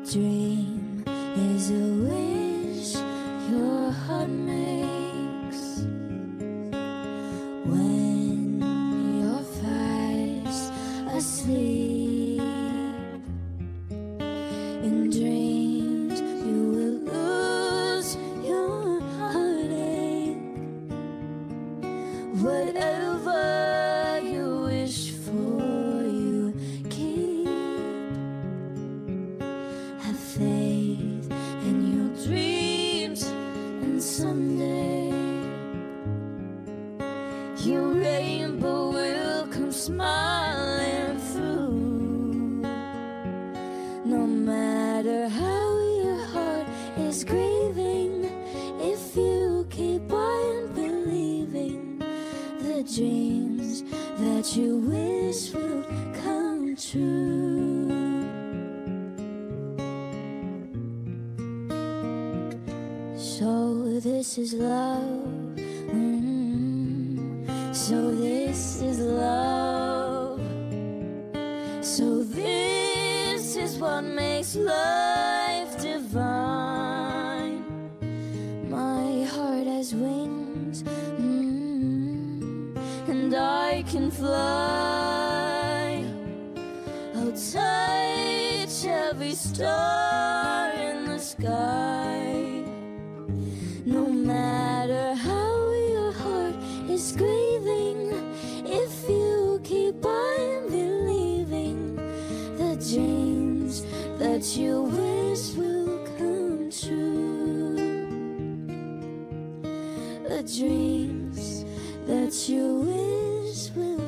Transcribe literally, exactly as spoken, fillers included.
dream is a wish your heart makes when you're fast asleep. In dreams you will lose your heartache. Whatever you wish for, you keep. Have faith in your dreams, and someday your rainbow will come smiling through. No matter how your heart is grieving, if you keep on believing, the dreams that you wish will come true. So this is love. Mm-hmm. So this is love. So this is what makes life divine. My heart has wings, mm, and I can fly. I'll touch every star in the sky. No matter how your heart is grieving, if you keep on believing, the dreams that you wish will come true. The dreams that you wish will